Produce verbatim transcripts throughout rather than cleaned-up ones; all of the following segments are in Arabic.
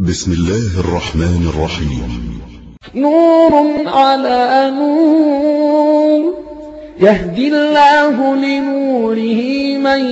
بسم الله الرحمن الرحيم. نور على نور يهدي الله لنوره من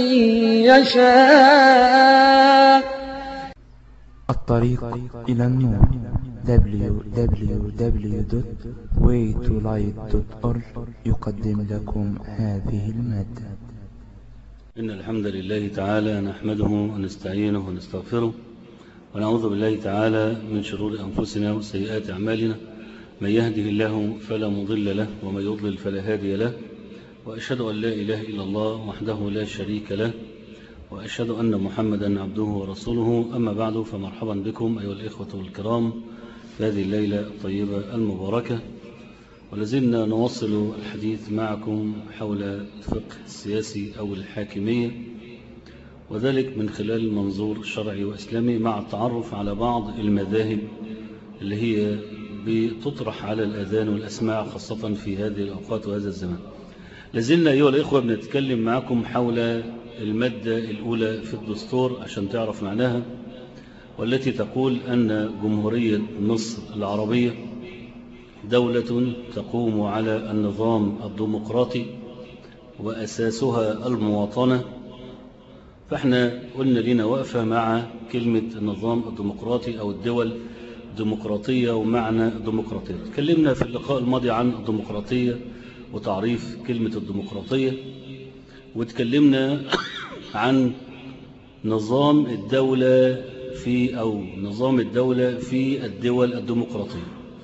يشاء. الطريق إلى النور دبليو دبليو دبليو دوت واي تو لايت دوت أورج يقدم لكم هذه المادة. إن الحمد لله تعالى نحمده ونستعينه ونستغفره ونعوذ بالله تعالى من شرور أنفسنا وسيئات أعمالنا، من يهده الله فلا مضل له ومن يضلل فلا هادي له، وأشهد أن لا إله إلا الله وحده لا شريك له، وأشهد أن محمدا عبده ورسوله. أما بعد، فمرحبا بكم أيها الإخوة الكرام في هذه الليلة الطيبة المباركة، ولازلنا نواصل الحديث معكم حول الفقه السياسي أو الحاكمية، وذلك من خلال منظور شرعي وإسلامي مع التعرف على بعض المذاهب اللي هي بتطرح على الأذان والأسماع خاصة في هذه الأوقات وهذا الزمان. لازلنا أيها الإخوة بنتكلم معكم حول المادة الأولى في الدستور عشان تعرف معناها، والتي تقول أن جمهورية مصر العربية دولة تقوم على النظام الديمقراطي وأساسها المواطنة. فاحنا قلنا لنا وقفة مع كلمة النظام الديمقراطي أو الدول الديمقراطية ومعنى الديمقراطية. تكلمنا في اللقاء الماضي عن الديمقراطية وتعريف كلمة الديمقراطية، وتكلمنا عن نظام الدولة في أو نظام الدولة في الدول الديمقراطية.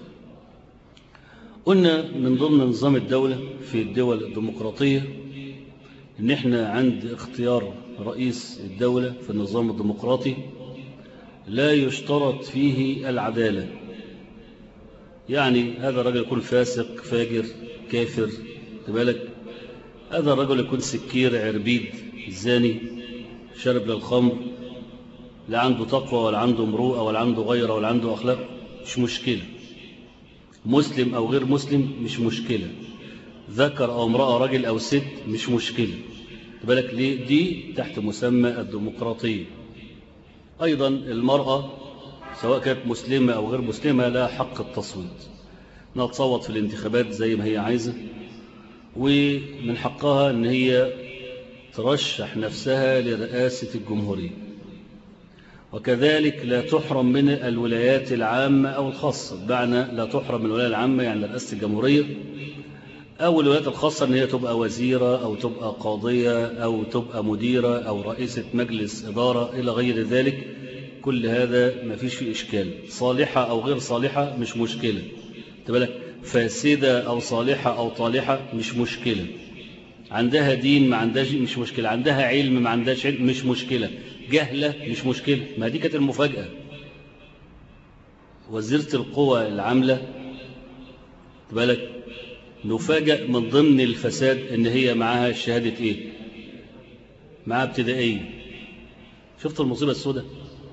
قلنا من ضمن نظام الدولة في الدول الديمقراطية إن احنا عند اختيار رئيس الدولة في النظام الديمقراطي لا يشترط فيه العدالة، يعني هذا الرجل يكون فاسق فاجر كافر تبالك، هذا الرجل يكون سكير عربيد زاني شارب للخمر، لا عنده تقوى ولا عنده مروءة ولا عنده غيرة ولا عنده أخلاق، مش مشكلة. مسلم أو غير مسلم مش مشكلة، ذكر أو امرأة راجل أو ست مش مشكلة تبالك. ليه؟ دي تحت مسمى الديمقراطية. أيضا المرأة سواء كانت مسلمة أو غير مسلمة لها حق التصويت، انها تصوت في الانتخابات زي ما هي عايزة، ومن حقها ان هي ترشح نفسها لرئاسة الجمهورية، وكذلك لا تحرم من الولايات العامة أو الخاصة. بمعنى لا تحرم من الولاية العامة يعني رئاسة الجمهورية، أو الولايات الخاصة ان هي تبقى وزيرة أو تبقى قاضية أو تبقى مديرة أو رئيسة مجلس إدارة إلى غير ذلك. كل هذا ما فيش فيه إشكال، صالحة أو غير صالحة مش مشكلة تبالك، فاسدة أو صالحة أو طالحة مش مشكلة، عندها دين ما عندهاش مش مشكلة، عندها علم ما عندهاش علم مش مشكلة، جهلة مش مشكلة. ما دي كانت المفاجأة. وزيرة القوى العاملة تبالك نفاجأ من ضمن الفساد ان هي معاها شهادة ايه؟ معاها ابتدائية. شفت المصيبة السوداء؟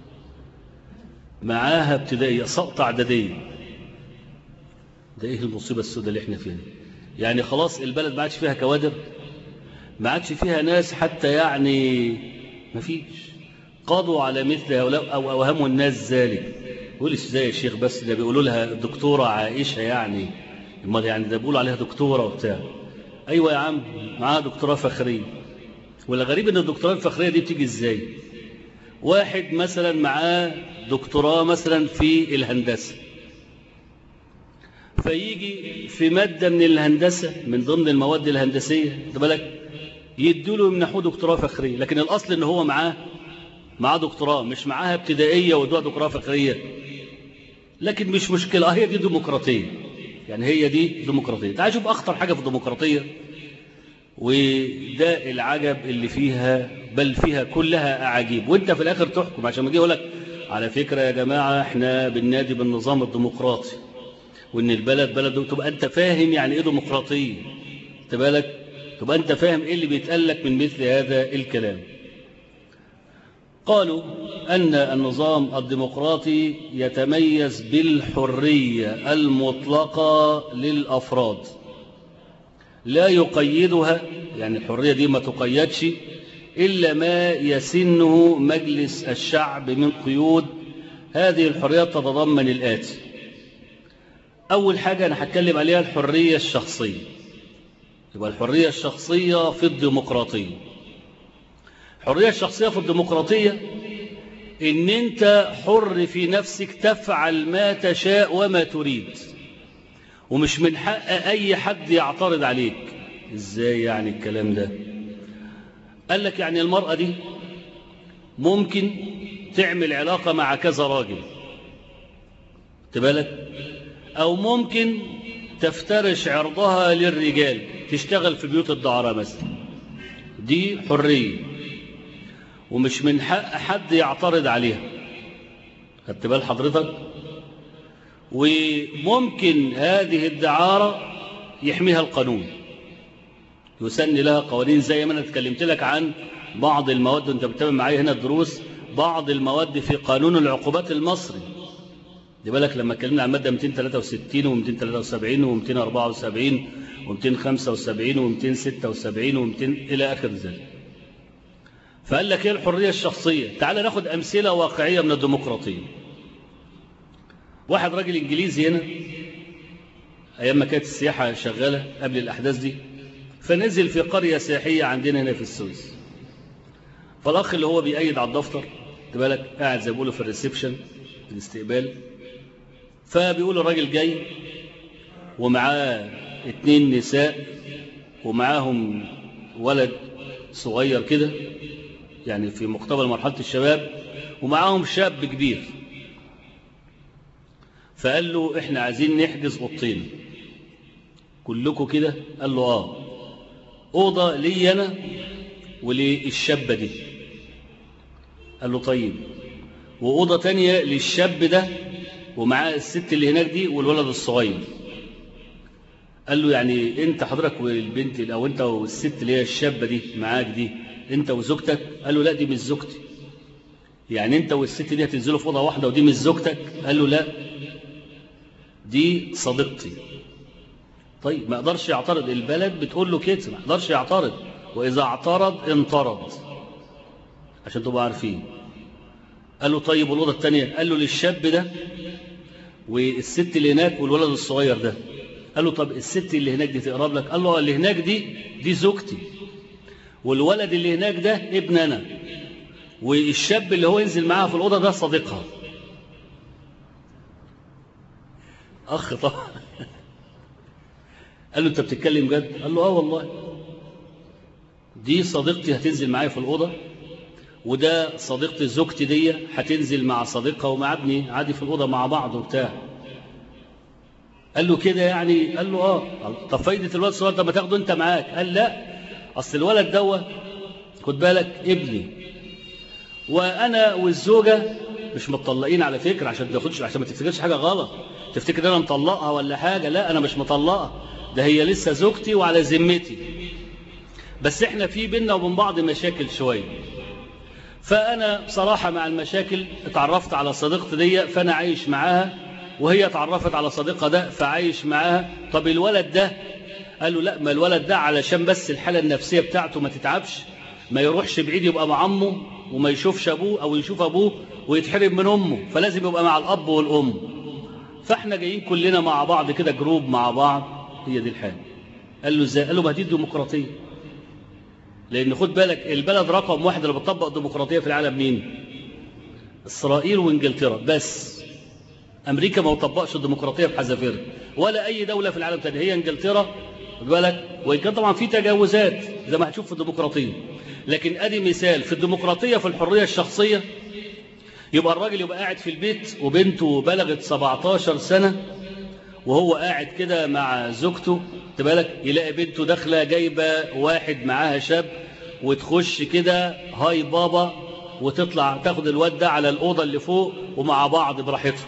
معاها ابتدائية سقط اعدادية. ده ايه المصيبة السوداء اللي احنا فيها دي؟ يعني خلاص البلد ما عادش فيها كوادر، ما عادش فيها ناس حتى، يعني ما فيش. قضوا على مثل هؤلاء او اوهموا الناس ذلك. يقول ازاي يا شيخ؟ بس ده بيقولوا لها الدكتورة عائشة، يعني امال يعني ده بيقولوا عليها دكتورة وبتاع. ايوه يا عم، معاها دكتوراه فخرية. والغريب ان الدكتوراه الفخرية دي بتيجي ازاي؟ واحد مثلا معاه دكتوراه مثلا في الهندسة، فيجي في مادة من الهندسة من ضمن المواد الهندسية بالك يدوا له يمنحوه دكتوراه فخرية، لكن الأصل إن هو معاه معاه دكتوراه، مش معاها ابتدائية ودوها دكتوراه فخرية. لكن مش مشكلة، هي دي ديمقراطية، يعني هي دي ديمقراطية. تعال شوف أخطر حاجة في الديمقراطية، وده العجب اللي فيها، بل فيها كلها أعاجيب، وانت في الآخر تحكم عشان ما اجي اقول لك على فكرة يا جماعة احنا بننادي بالنظام الديمقراطي وان البلد بلد، تبقى انت فاهم يعني ايه ديمقراطية تبالك، تبقى انت فاهم ايه اللي بيتقال لك من مثل هذا الكلام. قالوا أن النظام الديمقراطي يتميز بالحرية المطلقة للأفراد، لا يقيدها، يعني الحرية دي ما تقيدش إلا ما يسنه مجلس الشعب من قيود هذه الحريات تتضمن الآتي. أول حاجة أنا هتكلم عليها الحرية الشخصية. يبقى الحرية الشخصية في الديمقراطية. الحرية الشخصية في الديمقراطية إن أنت حر في نفسك تفعل ما تشاء وما تريد، ومش من حق أي حد يعترض عليك. إزاي يعني الكلام ده؟ قال لك يعني المرأة دي ممكن تعمل علاقة مع كذا راجل، تبالك، أو ممكن تفترش عرضها للرجال، تشتغل في بيوت الدعارة مثلا. دي حرية ومش من حق حد يعترض عليها، خدت بال حضرتك؟ وممكن هذه الدعارة يحميها القانون، يسن لها قوانين، زي ما أنا اتكلمت لك عن بعض المواد، وانت بتتابع معايا هنا الدروس، بعض المواد في قانون العقوبات المصري. دي بالك لما اتكلمنا عن مادة مئتين وثلاثة وستين ومئتين وثلاثة وسبعين ومئتين وأربعة وسبعين ومئتين وخمسة وسبعين ومئتين وستة وسبعين ومئتين إلى آخر ذلك. فقال لك ايه الحرية الشخصية؟ تعال ناخد أمثلة واقعية من الديمقراطية. واحد راجل إنجليزي هنا أيام ما كانت السياحة شغالة قبل الأحداث دي، فنزل في قرية سياحية عندنا هنا في السويس. فالأخ اللي هو بيأيد على الدفتر تبالك قاعد زي ما بيقولوا في الريسبشن، في الاستقبال، فبيقول الراجل جاي ومعاه اتنين نساء ومعاهم ولد صغير كده، يعني في مقتبل مرحلة الشباب، ومعاهم شاب كبير. فقال له احنا عايزين نحجز اوضتين كلكم كده. قال له اه، اوضه لي انا وللشابه دي. قال له طيب، واوضه تانية للشاب ده ومعاه الست اللي هناك دي والولد الصغير. قال له يعني انت حضرتك والبنت، او انت والست اللي هي الشابه دي معاك دي انت وزوجتك؟ قال له لا دي مش زوجتي. يعني انت والست دي هتنزلوا في اوضه واحده ودي مش زوجتك؟ قال له لا دي صديقتي. طيب ما قدرش يعترض، البلد بتقول له كده ما قدرش يعترض، واذا اعترض انطرد، عشان تبقوا عارفين. قال له طيب والاوضه الثانيه؟ قال له للشاب ده والست اللي هناك والولد الصغير ده. قال له طب الست اللي هناك دي تقرب لك؟ قال له اللي هناك دي دي زوجتي، والولد اللي هناك ده ابن انا، والشاب اللي هو ينزل معاها في الاوضه ده صديقها. اخ طبعا قال له انت بتتكلم جد؟ قال له اه والله، دي صديقتي هتنزل معايا في الاوضه، وده صديقتي زوجتي دي هتنزل مع صديقها ومع ابني عادي في الاوضه مع بعض وبتاع. قال له كده يعني؟ قال له اه. طب فايده الولد الصغير ده ما تاخده انت معاك؟ قال لا، اصل الولد دوت خد بالك ابني، وانا والزوجه مش متطلقين على فكره، عشان ما تاخدش، عشان ما تفتكرش حاجه غلط، تفتكر انا مطلقها ولا حاجه. لا انا مش مطلقها، ده هي لسه زوجتي وعلى ذمتي، بس احنا في بينا وبين بعض مشاكل شويه. فانا بصراحه مع المشاكل اتعرفت على صديقتي دي فانا عايش معاها، وهي اتعرفت على صديقها ده فعايش معاها. طب الولد ده؟ قال له لا، ما الولد ده علشان بس الحاله النفسيه بتاعته ما تتعبش، ما يروحش بعيد يبقى مع امه وما يشوفش ابوه، او يشوف ابوه ويتحرم من امه، فلازم يبقى مع الاب والام. فاحنا جايين كلنا مع بعض كده جروب مع بعض، هي دي الحاله. قال له ازاي؟ قال له ما دي الديمقراطيه، لان خد بالك البلد رقم واحد اللي بتطبق الديمقراطيه في العالم مين؟ اسرائيل وانجلترا بس. امريكا ما بتطبقش الديمقراطيه بحذافيرها، ولا اي دوله في العالم تاني، هي انجلترا خد بالك، وان كان طبعا في تجاوزات زي ما هتشوف في الديمقراطيه، لكن ادي مثال في الديمقراطيه. في الحريه الشخصيه يبقى الراجل يبقى قاعد في البيت وبنته بلغت سبعتاشر سنه، وهو قاعد كده مع زوجته تبالك، يلاقي بنته داخله جايبه واحد معاها شاب، وتخش كده هاي بابا، وتطلع تاخد الواد ده على الاوضه اللي فوق ومع بعض براحتهم.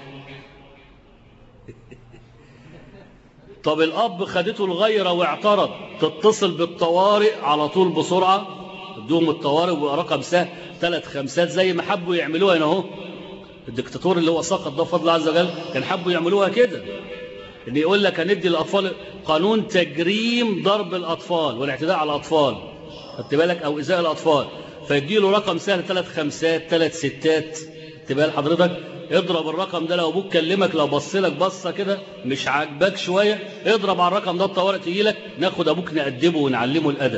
طب الاب خدته الغيره واعترض، تتصل بالطوارئ على طول بسرعه، ادوهم الطوارئ ورقم سهل ثلاث خمسات زي ما حبوا يعملوها هنا اهو. الدكتاتور اللي هو سقط ده بفضل الله عز وجل كان حبوا يعملوها كده، ان يقول لك هندي الاطفال قانون تجريم ضرب الاطفال والاعتداء على الاطفال، خدت بالك، او ايذاء الاطفال، فيجي له رقم سهل ثلاث خمسات ثلاث ستات، خدت بال حضرتك، اضرب الرقم ده، لو ابوك كلمك لو بص لك بصه كده مش عاجباك شويه اضرب على الرقم ده الطوارئ تيجي لك، ناخد ابوك نأدبه ونعلمه الادب.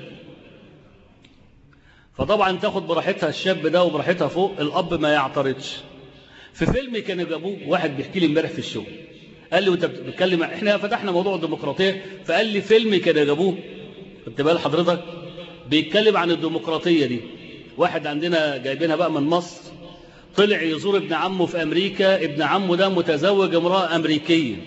فطبعا تاخد براحتها الشاب ده وبراحتها فوق، الاب ما يعترضش. في فيلم كان جابوه واحد بيحكي لي امبارح في الشغل، قال لي وانت بتتكلم، احنا فتحنا موضوع الديمقراطيه، فقال لي فيلم كان جابوه، خدت بال حضرتك، بيتكلم عن الديمقراطيه دي. واحد عندنا جايبينها بقى من مصر، طلع يزور ابن عمه في امريكا، ابن عمه ده متزوج امراه امريكيه،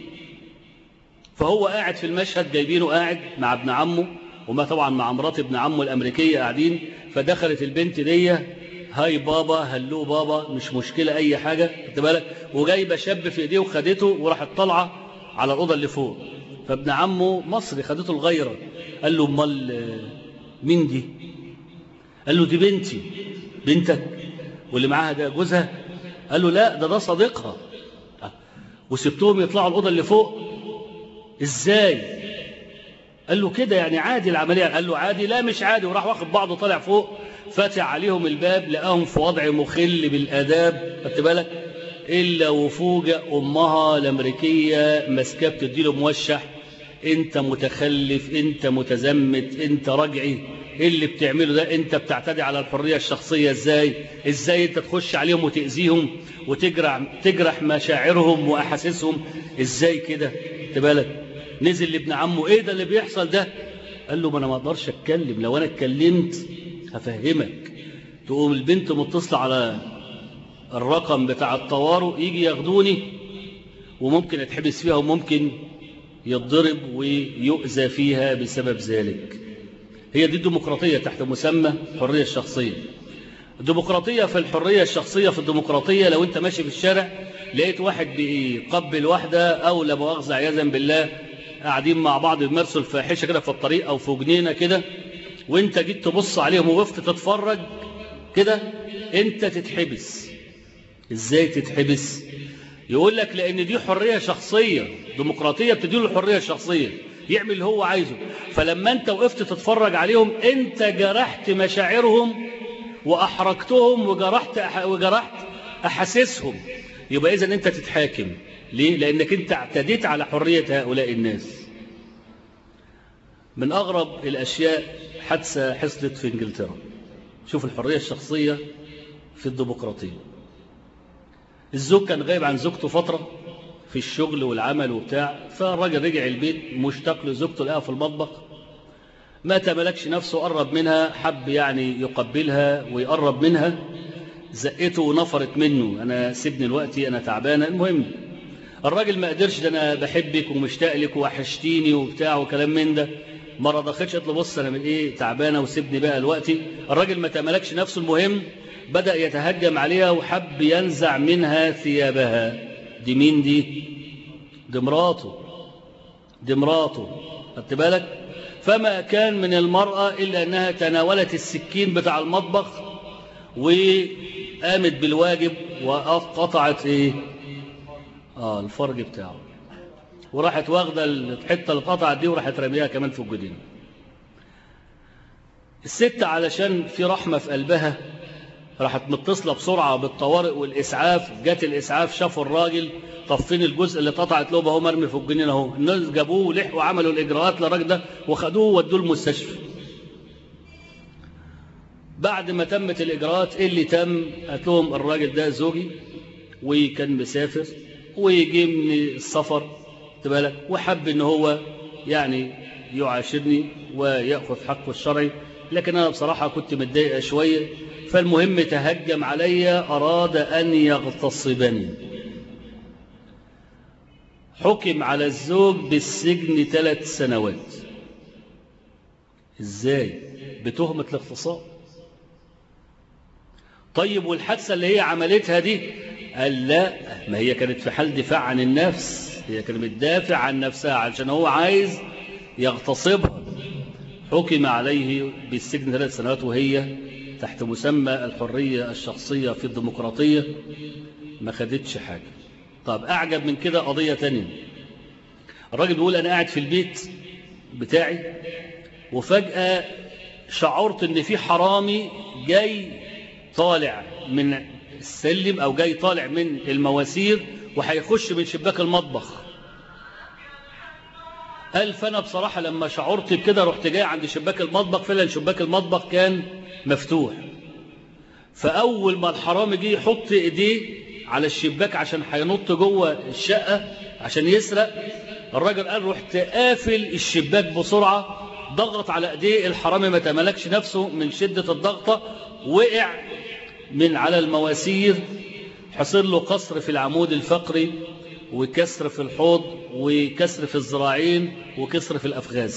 فهو قاعد في المشهد جايبينه قاعد مع ابن عمه وما طبعا مع مرات ابن عمه الامريكيه قاعدين، فدخلت البنت دي هاي بابا هلو بابا مش مشكله اي حاجه، خدت بالك، وجايبه شاب في ايديه وخدته وراحت طالعه على الاوضه اللي فوق. فابن عمه مصري خدته الغيره، قال له امال مين دي؟ قال له دي بنتي. بنتك؟ واللي معاها ده جوزها؟ قال له لا ده ده صديقها. وسبتهم يطلعوا الاوضه اللي فوق ازاي؟ قال له كده يعني عادي العمليه. قال له عادي؟ لا مش عادي. وراح واخد بعضه طالع فوق، فاتح عليهم الباب، لقاهم في وضع مخل بالاداب، خدت بالك، الا وفوجئ امها الامريكيه ماسكاه بتديله موشح، انت متخلف، انت متزمت، انت رجعي، ايه اللي بتعمله ده؟ انت بتعتدي على الحريه الشخصيه ازاي؟ ازاي انت تخش عليهم وتاذيهم وتجرح تجرح مشاعرهم واحاسيسهم؟ ازاي كده؟ خدت بالك. نزل لابن عمه، ايه ده اللي بيحصل ده؟ قال له ما انا ما اقدرش اتكلم، لو انا اتكلمت هفهمك. تقوم البنت متصله على الرقم بتاع الطوارئ يجي ياخدوني، وممكن اتحبس فيها وممكن يتضرب ويؤذى فيها بسبب ذلك. هي دي الديمقراطية تحت مسمى الحرية الشخصية. الديمقراطية في الحرية الشخصية، في الديمقراطية لو انت ماشي في الشارع لقيت واحد بيقبل واحدة او لا مؤاخذة عياذا بالله قاعدين مع بعض بيمارسوا الفاحشة كده في الطريق او في جنينة كده، وانت جيت تبص عليهم ووقفت تتفرج كده، انت تتحبس. ازاي تتحبس؟ يقول لك لان دي حرية شخصية، ديمقراطية بتديله الحرية الشخصية يعمل اللي هو عايزه. فلما انت وقفت تتفرج عليهم انت جرحت مشاعرهم واحرجتهم وجرحت أح... وجرحت احاسيسهم، يبقى اذا انت تتحاكم. ليه؟ لانك انت اعتديت على حرية هؤلاء الناس. من اغرب الاشياء حادثة حصلت في انجلترا. شوف الحرية الشخصية في الديمقراطية. الزوج كان غايب عن زوجته فترة في الشغل والعمل وبتاع، فالراجل رجع البيت مشتاق لزوجته، لقاها في المطبخ، ما تملكش نفسه، قرب منها، حب يعني يقبلها ويقرب منها، زقته ونفرت منه، انا سيبني الوقت انا تعبانه. المهم الراجل ما قدرش، ده انا بحبك ومشتاق لك وحشتيني وبتاع وكلام من ده، ما رضختش، قالت له بص انا من ايه تعبانه وسيبني بقى الوقت. الراجل ما تملكش نفسه، المهم بدأ يتهجم عليها وحب ينزع منها ثيابها. دي مين دي؟ دي مراته، دي مراته، خدت بالك. فما كان من المرأة إلا أنها تناولت السكين بتاع المطبخ وقامت بالواجب وقطعت إيه؟ آه الفرج بتاعه، وراحت واخدة الحتة اللي اتقطعت دي وراحت رميها كمان في الجدين. الست علشان في رحمة في قلبها راحت متصلة بسرعة بالطوارئ والإسعاف، جات الإسعاف شافوا الراجل، طفين الجزء اللي اتقطعت له اهو مرمي في الجنين اهو. الناس جابوه ولحقوا وعملوا الإجراءات للراجل ده وخدوه وودوه المستشفى. بعد ما تمت الإجراءات إيه اللي تم؟ قالت لهم الراجل ده زوجي وكان مسافر ويجي من السفر تبالك، وحب إن هو يعني يعاشرني ويأخذ حقه الشرعي، لكن أنا بصراحة كنت متضايقة شوية، فالمهم تهجم علي، أراد أن يغتصبني. حكم على الزوج بالسجن ثلاث سنوات. إزاي؟ بتهمة الاغتصاب. طيب والحادثة اللي هي عملتها دي؟ قال لا، ما هي كانت في حال دفاع عن النفس، هي كانت بتدافع عن نفسها علشان هو عايز يغتصبها. حكم عليه بالسجن ثلاث سنوات وهي تحت مسمى الحرية الشخصية في الديمقراطية ما خدتش حاجة. طب أعجب من كده قضية تانية. الراجل بيقول أنا قاعد في البيت بتاعي وفجأة شعرت إن في حرامي جاي طالع من السلم أو جاي طالع من المواسير وهيخش من شباك المطبخ. قال فأنا بصراحة لما شعرت بكده رحت جاي عند شباك المطبخ، فعلا شباك المطبخ كان مفتوح. فأول ما الحرامي جه يحط إيديه على الشباك عشان هينط جوه الشقة عشان يسرق، الراجل قال رحت قافل الشباك بسرعة، ضغط على ايديه، الحرامي ما تملكش نفسه من شدة الضغطة، وقع من على المواسير، حصل له كسر في العمود الفقري وكسر في الحوض وكسر في الذراعين وكسر في الأفخاذ.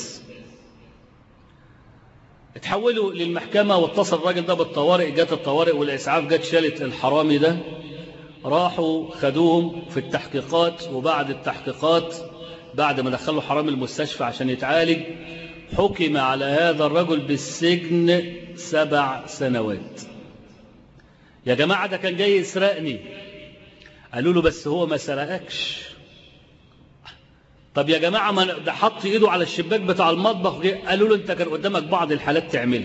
اتحولوا للمحكمة واتصل الراجل ده بالطوارئ، جت الطوارئ والإسعاف جت شالت الحرامي ده، راحوا خدوهم في التحقيقات. وبعد التحقيقات بعد ما دخلوا حرامي المستشفى عشان يتعالج حكم على هذا الرجل بالسجن سبع سنوات. يا جماعة ده كان جاي يسرقني. قالوا له بس هو ما سرقكش. طب يا جماعة ما ده حط ايده على الشباك بتاع المطبخ. قالوا له انت كان قدامك بعض الحالات تعملها.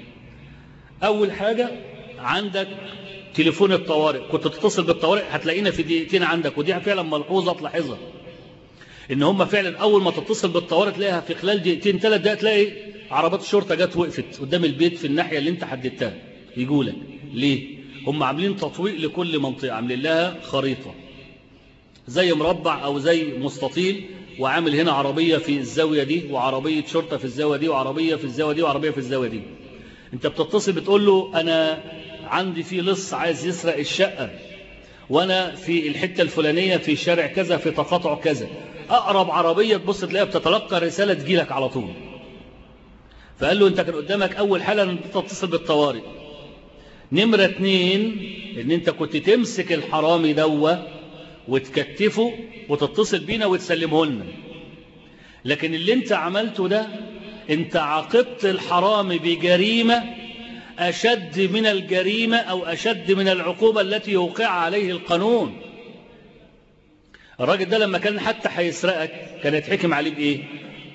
اول حاجة عندك تليفون الطوارئ، كنت تتصل بالطوارئ هتلاقينا في دقيقتين عندك، ودي فعلا ملحوظة تلاحظها ان هم فعلا اول ما تتصل بالطوارئ تلاقيها في خلال دقيقتين ثلاث دقائق تلاقي عربات الشرطة جت وقفت قدام البيت في الناحية اللي انت حددتها. يقولك ليه؟ هم عاملين تطويق لكل منطقة، عاملين لها خريطة زي مربع او زي مستطيل، وعامل هنا عربية في الزاوية دي وعربية شرطة في الزاوية دي وعربية في الزاوية دي وعربية في الزاوية دي. انت بتتصل بتقول له انا عندي في لص عايز يسرق الشقة وانا في الحتة الفلانية في شارع كذا في تقاطع كذا، اقرب عربية تبص تلاقيها بتتلقى رسالة تجيلك على طول. فقال له انت كان قدامك اول حالة ان تتصل بالطوارئ، نمرة اتنين ان انت كنت تمسك الحرامي دوه وتكتفه وتتصل بينا وتسلمه لنا، لكن اللي انت عملته ده انت عاقبت الحرامي بجريمة اشد من الجريمة او اشد من العقوبة التي يوقع عليه القانون. الراجل ده لما كان حتى هيسرقك كان يتحكم عليه بايه؟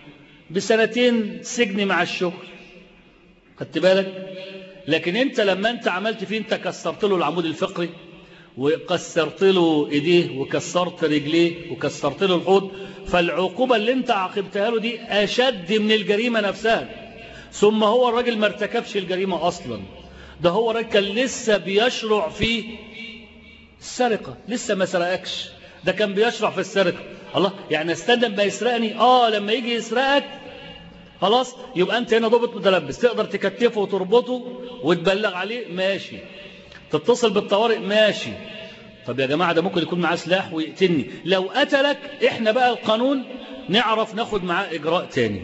بسنتين سجن مع الشغل، خدت بالك؟ لكن انت لما انت عملت فيه انت كسرت له العمود الفقري وكسرت له ايديه وكسرت رجليه وكسرت له الحوض، فالعقوبة اللي انت عاقبتها له دي اشد من الجريمة نفسها. ثم هو الراجل ما ارتكبش الجريمة اصلا، ده هو الراجل كان لسه بيشرع في السرقة، لسه ما سرقكش، ده كان بيشرع في السرقة. الله، يعني استنى ما يسرقني؟ اه لما يجي يسرقك خلاص يبقى انت هنا ضابط متلبس، تقدر تكتفه وتربطه وتبلغ عليه، ماشي. تتصل بالطوارئ، ماشي. طب يا جماعة ده ممكن يكون معاه سلاح ويقتلني، لو قتلك احنا بقى القانون نعرف ناخد معاه اجراء تاني.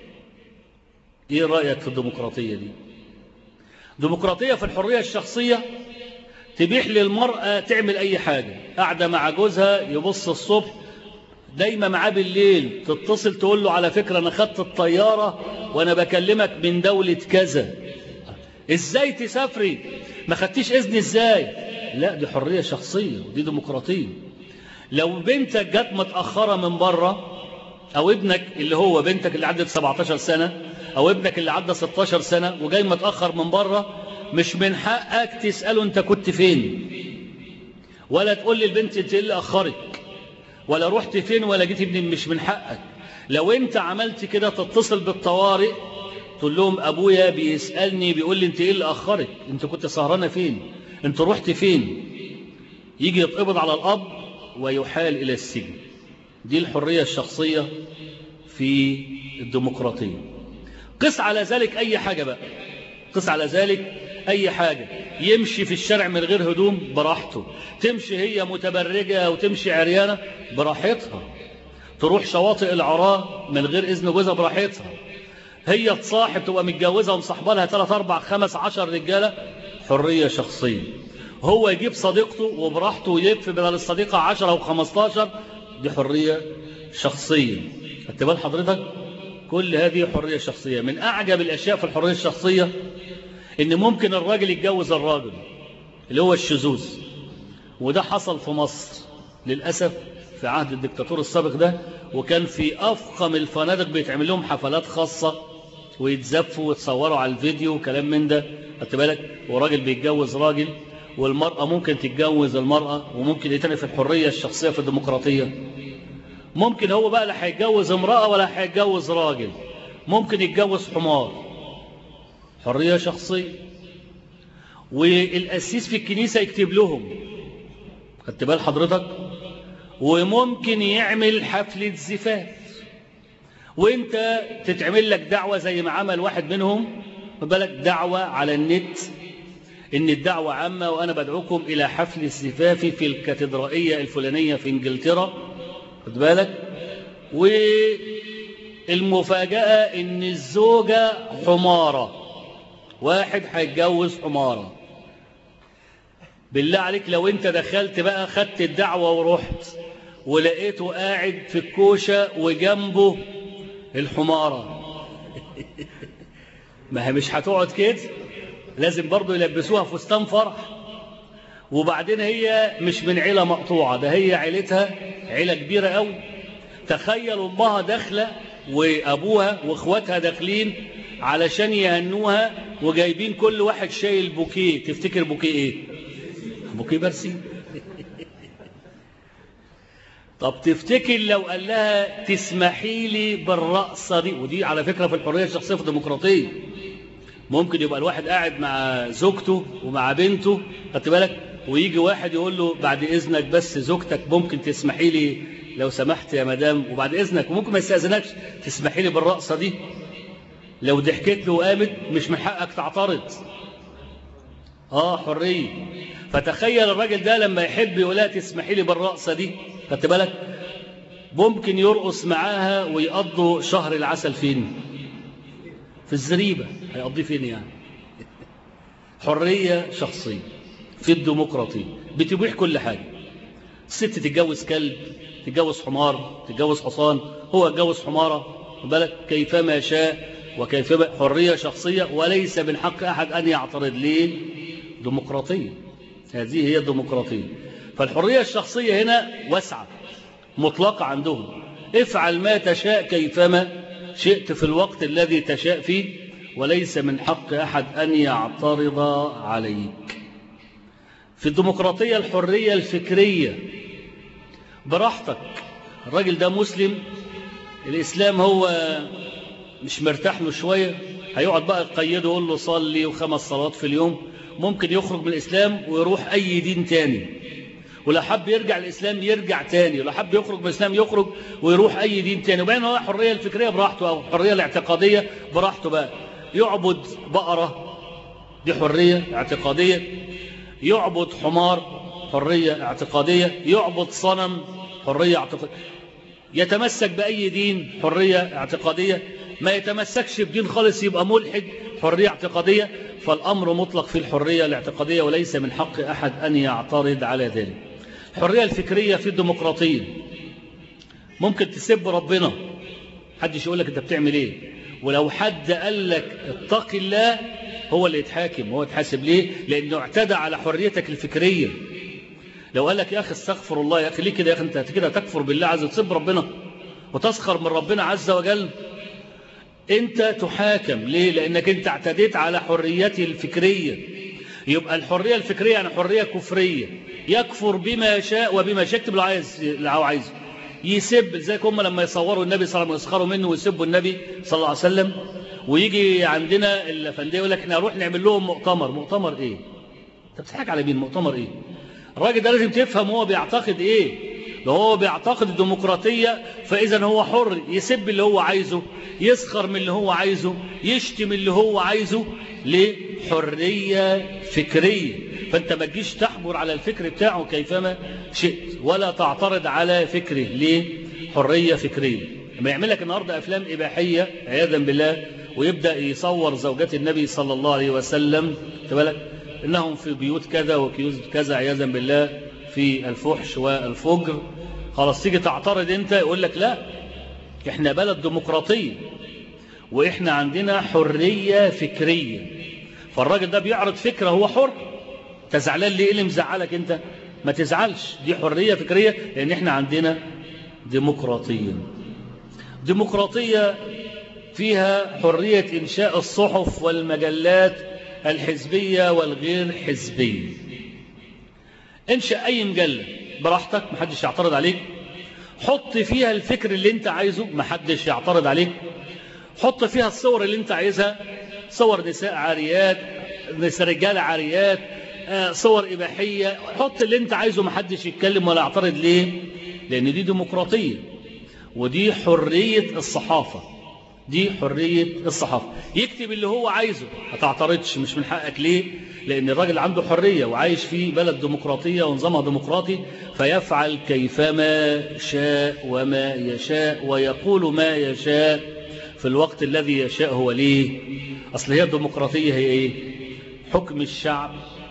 ايه رأيك في الديمقراطية دي؟ ديمقراطية في الحرية الشخصية تبيح للمرأة تعمل اي حاجة، قاعدة مع جوزها يبص الصبح دايما معاه بالليل، تتصل تقول له على فكرة انا خدت الطيارة وانا بكلمك من دولة كذا. ازاي تسافري؟ ما خدتيش اذن ازاي؟ لا دي حرية شخصية ودي ديمقراطية. لو بنتك جت متأخرة من بره، او ابنك اللي هو بنتك اللي عدت سبعتاشر سنة او ابنك اللي عدى ستاشر سنة وجاي متأخر من بره، مش من حقك تسأله انت كنت فين، ولا تقول لي البنت انت اللي اخرك، ولا رحت فين ولا جيت ابني، مش من حقك. لو انت عملت كده تتصل بالطوارئ تقول لهم ابويا بيسألني بيقول لي انت ايه اللي اخرك، انت كنت سهرانة فين، انت رحت فين، يجي يتقبض على الاب ويحال الى السجن. دي الحرية الشخصية في الديمقراطية. قس على ذلك اي حاجة بقى، قس على ذلك اي حاجة، يمشي في الشارع من غير هدوم براحته، تمشي هي متبرجة وتمشي عريانة براحتها، تروح شواطئ العراة من غير اذن جوزها براحتها، هي تصاحب تبقى متجوزة ومصاحبة لها ثلاث اربع خمس عشر رجالة، حرية شخصية. هو يجيب صديقته وبراحته ويكفي بدل الصديقة عشرة وخمستاشر، دي حرية شخصية. خدت بال حضرتك؟ كل هذه حرية شخصية. من أعجب الأشياء في الحرية الشخصية إن ممكن الراجل يتجوز الراجل اللي هو الشذوذ، وده حصل في مصر للأسف في عهد الدكتاتور السابق ده، وكان في أفخم الفنادق بيتعمل لهم حفلات خاصة ويتزفوا ويتصوروا على الفيديو وكلام من ده، خدت بالك؟ وراجل بيتجوز راجل، والمرأة ممكن تتجوز المرأة، وممكن ايه تاني في الحرية الشخصية في الديمقراطية؟ ممكن هو بقى لا هيتجوز امرأة ولا هيتجوز راجل، ممكن يتجوز حمار. حرية شخصية. والقسيس في الكنيسة يكتب لهم، خدت بال حضرتك؟ وممكن يعمل حفلة زفاف، وانت تتعمل لك دعوة زي ما عمل واحد منهم، بالك دعوة على النت ان الدعوة عامة وانا بدعوكم الى حفل الزفاف في الكاتدرائية الفلانية في انجلترا، خد بالك؟ والمفاجأة ان الزوجة حمارة، واحد هيتجوز حمارة. بالله عليك لو انت دخلت بقى خدت الدعوة ورحت ولقيته قاعد في الكوشة وجنبه الحمارة ما هي مش هتقعد كده، لازم برضو يلبسوها فستان فرح. وبعدين هي مش من عيلة مقطوعة، ده هي عيلتها عيلة كبيرة قوي. تخيل امها داخلة وابوها واخواتها داخلين علشان يهنوها، وجايبين كل واحد شايل بوكيه. تفتكر بوكيه ايه؟ بوكيه برسيم. طب تفتكر لو قال لها تسمحي لي بالرقصة دي؟ ودي على فكرة في الحرية الشخصية في الديمقراطية. ممكن يبقى الواحد قاعد مع زوجته ومع بنته، خدت بالك؟ ويجي واحد يقول له بعد إذنك بس زوجتك ممكن تسمحي لي لو سمحت يا مدام، وبعد إذنك وممكن ما يستأذنكش تسمحي لي بالرقصة دي. لو ضحكت له وقامت مش من حقك تعترض. اه حرية. فتخيل الراجل ده لما يحب يقولها تسمحي لي بالرقصة دي، خدت بالك؟ ممكن يرقص معاها ويقضوا شهر العسل فين؟ في الزريبة. هيقضي فين يعني؟ حرية شخصية في الديمقراطية بتبيح كل حاجة. الست تتجوز كلب، تتجوز حمار، تتجوز حصان، هو يتجوز حمارة، بالك؟ كيفما شاء وكيفما. حرية شخصية وليس من حق أحد أن يعترض. ليه؟ ديمقراطية. هذه هي الديمقراطية. فالحرية الشخصية هنا واسعة مطلقة عندهم. افعل ما تشاء كيفما شئت في الوقت الذي تشاء فيه، وليس من حق أحد أن يعترض عليك. في الديمقراطية الحرية الفكرية براحتك. الراجل ده مسلم، الإسلام هو مش مرتاح له شوية، هيقعد بقى يقيده يقول له صلي وخمس صلوات في اليوم. ممكن يخرج من الإسلام ويروح أي دين تاني، ولو حب يرجع الإسلام يرجع تاني، ولو حب يخرج من الإسلام يخرج ويروح أي دين تاني. وبين هو الحرية الفكرية براحته، أو الحرية الاعتقادية براحته بقى. يعبد بقرة، دي حرية اعتقادية. يعبد حمار، حرية اعتقادية. يعبد صنم، حرية اعتقادية. يتمسك بأي دين، حرية اعتقادية. ما يتمسكش بدين خالص يبقى ملحد، حرية اعتقادية. فالأمر مطلق في الحرية الاعتقادية، وليس من حق أحد أن يعترض على ذلك. الحرية الفكرية في الديمقراطية ممكن تسب ربنا، حدش يقول لك أنت بتعمل إيه. ولو حد قال لك اتق الله هو اللي يتحاكم، هو يتحاسب. ليه؟ لأنه اعتدى على حريتك الفكرية. لو قال لك يا أخي استغفر الله، يا أخي ليه كده يا أخي؟ أنت كده تكفر بالله عز وجل، تسب ربنا وتسخر من ربنا عز وجل. أنت تحاكم. ليه؟ لأنك أنت اعتديت على حريتي الفكرية. يبقى الحرية الفكرية يعني حرية كفرية، يكفر بما شاء وبما شاء. يكتب اللي هو عايزه، يسب. زي هم لما يصوروا النبي صلى الله عليه وسلم يسخروا منه ويسبوا النبي صلى الله عليه وسلم، ويجي عندنا الأفندية يقول لك احنا نروح نعمل لهم مؤتمر. مؤتمر ايه؟ انت بتضحك على مين؟ مؤتمر ايه؟ الراجل ده لازم تفهم هو بيعتقد ايه. لو هو بيعتقد الديمقراطية فإذا هو حر، يسب اللي هو عايزه، يسخر من اللي هو عايزه، يشتم اللي هو عايزه. ليه؟ حرية فكرية. فأنت ما تجيش تحجر على الفكر بتاعه كيفما شئت، ولا تعترض على فكره. ليه؟ حرية فكرية. لما يعمل لك النهاردة أفلام إباحية عياذا بالله، ويبدأ يصور زوجات النبي صلى الله عليه وسلم، تبالك إنهم في بيوت كذا وبيوت كذا عياذا بالله، في الفحش والفجر، خلاص تيجي تعترض انت يقول لك لا، احنا بلد ديمقراطية واحنا عندنا حرية فكرية. فالراجل ده بيعرض فكرة، هو حر. تزعلان ليه؟ اللي مزعلك انت؟ ما تزعلش، دي حرية فكرية لان احنا عندنا ديمقراطية. ديمقراطية فيها حرية انشاء الصحف والمجلات الحزبية والغير حزبية. انشأ أي مجلة براحتك، محدش يعترض عليك. حط فيها الفكر اللي انت عايزه، محدش يعترض عليك. حط فيها الصور اللي انت عايزها، صور نساء عاريات، نساء رجال عاريات، صور إباحية. حط اللي انت عايزه، محدش يتكلم ولا يعترض. ليه؟ لأن دي ديمقراطية، ودي حرية الصحافة. دي حرية الصحافة. يكتب اللي هو عايزه، ما تعترضش، مش من حقك. ليه؟ لأن الراجل عنده حرية وعايش في بلد ديمقراطية ونظامها ديمقراطي، فيفعل كيفما شاء وما يشاء ويقول ما يشاء في الوقت الذي يشاء. هو ليه؟ أصل هي الديمقراطية هي إيه؟ حكم الشعب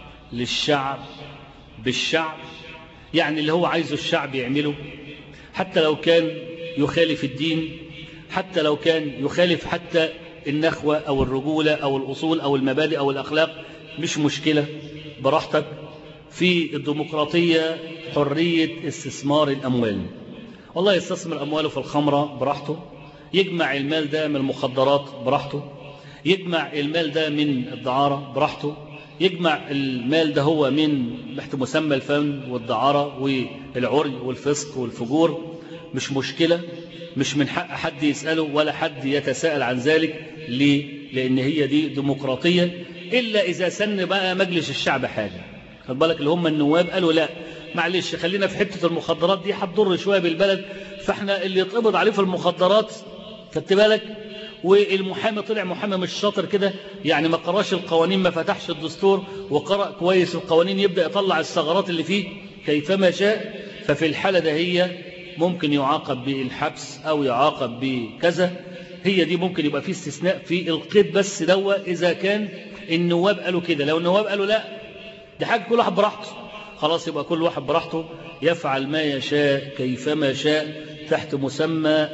للشعب بالشعب. يعني اللي هو عايزه الشعب يعمله، حتى لو كان يخالف الدين، حتى لو كان يخالف حتى النخوة أو الرجولة أو الأصول أو المبادئ أو الأخلاق، مش مشكلة، براحتك. في الديمقراطية حرية استثمار الأموال. والله يستثمر أمواله في الخمرة براحته، يجمع المال ده من المخدرات براحته، يجمع المال ده من الدعارة براحته، يجمع المال ده هو من تحت مسمى الفن والدعارة والعري والفسق والفجور، مش مشكلة، مش من حق حد يسأله ولا حد يتساءل عن ذلك. ليه؟ لأن هي دي ديمقراطية. إلا إذا سن بقى مجلس الشعب حاجة، خد بالك، اللي هم النواب قالوا لا معلش خلينا في حتة المخدرات دي هتضر شوية بالبلد، فاحنا اللي يتقبض عليه في المخدرات، خدت بالك، والمحامي طلع محامي مش شاطر كده، يعني ما قراش القوانين، ما فتحش الدستور وقرأ كويس القوانين، يبدأ يطلع الثغرات اللي فيه كيفما شاء. ففي الحالة ده هي ممكن يعاقب بالحبس أو يعاقب بكذا. هي دي ممكن يبقى فيه استثناء في القيد بس دوا إذا كان النواب قالوا كده. لو النواب قالوا لا، دي حاجة كل واحد براحته، خلاص يبقى كل واحد براحته يفعل ما يشاء كيفما شاء تحت مسمى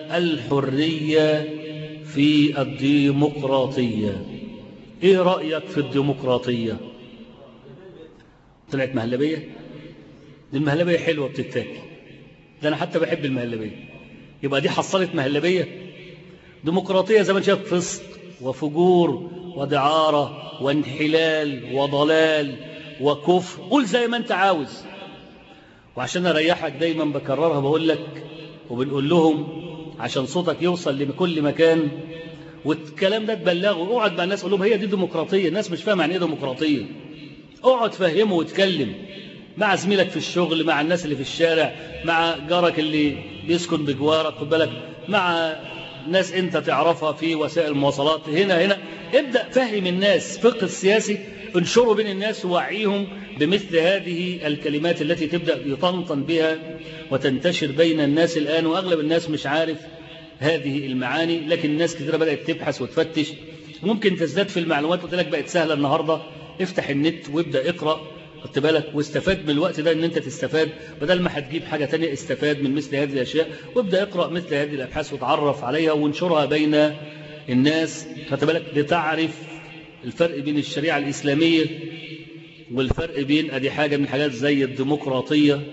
الحرية في الديمقراطية. ايه رأيك في الديمقراطية؟ طلعت مهلبية؟ دي المهلبية حلوة بتتاكل، ده انا حتى بحب المهلبية. يبقى دي حصلت مهلبية؟ ديمقراطية زي ما شايف فسق وفجور ودعارة وانحلال وضلال وكفر، قول زي ما انت عاوز. وعشان اريحك دايما بكررها، بقول لك وبنقول لهم عشان صوتك يوصل لكل مكان والكلام ده تبلغه. اقعد مع الناس قول لهم هي دي ديمقراطية. الناس مش فاهمه يعني ايه ديمقراطية. اقعد فهمه واتكلم مع زميلك في الشغل، مع الناس اللي في الشارع، مع جارك اللي بيسكن بجوارك، خد بالك، مع ناس انت تعرفها في وسائل المواصلات، هنا هنا ابدأ فهم الناس فقه السياسي، انشره بين الناس ووعيهم بمثل هذه الكلمات التي تبدأ يطنطن بها وتنتشر بين الناس الآن. وأغلب الناس مش عارف هذه المعاني، لكن الناس كثيرة بدأت تبحث وتفتش، ممكن تزداد في المعلومات. قلت لك بقت سهلة النهاردة، افتح النت وابدأ اقرأ، خدت بالك، واستفاد من الوقت ده ان انت تستفاد، بدل ما هتجيب حاجة تانية استفاد من مثل هذه الاشياء، وابدأ اقرأ مثل هذه الابحاث وتعرف عليها وانشرها بين الناس، خدت بالك، لتعرف الفرق بين الشريعة الإسلامية والفرق بين ادي حاجة من حاجات زي الديمقراطية،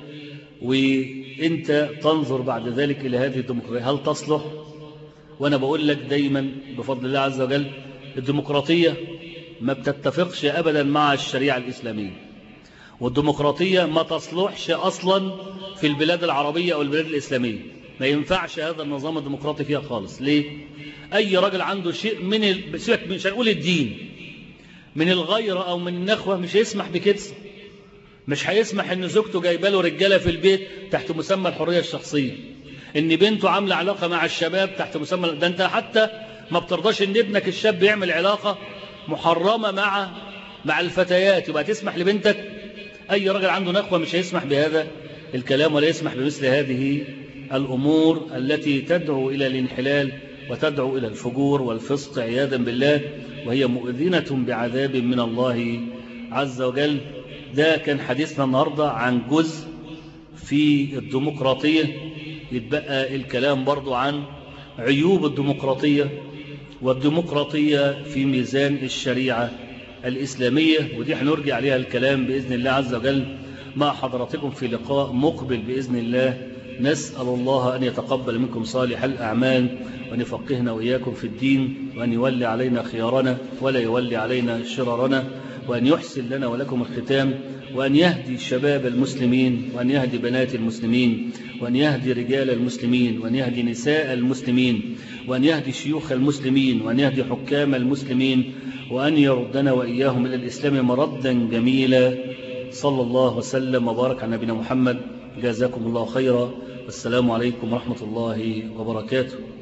وانت تنظر بعد ذلك الى هذه الديمقراطية هل تصلح. وانا بقول لك دايما بفضل الله عز وجل الديمقراطية ما بتتفقش ابدا مع الشريعة الإسلامية، والديمقراطية ما تصلحش أصلا في البلاد العربية أو البلاد الإسلامية. ما ينفعش هذا النظام الديمقراطي فيها خالص. ليه؟ أي راجل عنده شيء من ال... سيبك مش هنقول الدين، من الغيرة أو من النخوة، مش هيسمح بكده. مش هيسمح إن زوجته جايبه له رجالة في البيت تحت مسمى الحرية الشخصية، إن بنته عاملة علاقة مع الشباب تحت مسمى، ده أنت حتى ما بترضاش إن ابنك الشاب يعمل علاقة محرمة مع مع الفتيات، يبقى تسمح لبنتك؟ أي راجل عنده نخوة مش هيسمح بهذا الكلام ولا يسمح بمثل هذه الأمور التي تدعو إلى الانحلال وتدعو إلى الفجور والفسق عياذا بالله، وهي مؤذنة بعذاب من الله عز وجل. ده كان حديثنا النهاردة عن جزء في الديمقراطية. يتبقى الكلام برضو عن عيوب الديمقراطية والديمقراطية في ميزان الشريعة الإسلامية، ودي هنرجع عليها الكلام بإذن الله عز وجل مع حضراتكم في لقاء مقبل بإذن الله. نسأل الله أن يتقبل منكم صالح الأعمال وأن يفقهنا وإياكم في الدين، وأن يولي علينا خيارنا ولا يولي علينا شرارنا. وأن يحسن لنا ولكم الختام، وأن يهدي شباب المسلمين، وأن يهدي بنات المسلمين، وأن يهدي رجال المسلمين، وأن يهدي نساء المسلمين، وأن يهدي شيوخ المسلمين، وأن يهدي حكام المسلمين، وأن يردنا وإياهم إلى الإسلام مردا جميلا. صلى الله وسلم وبارك على نبينا محمد. جزاكم الله خيرا، والسلام عليكم ورحمة الله وبركاته.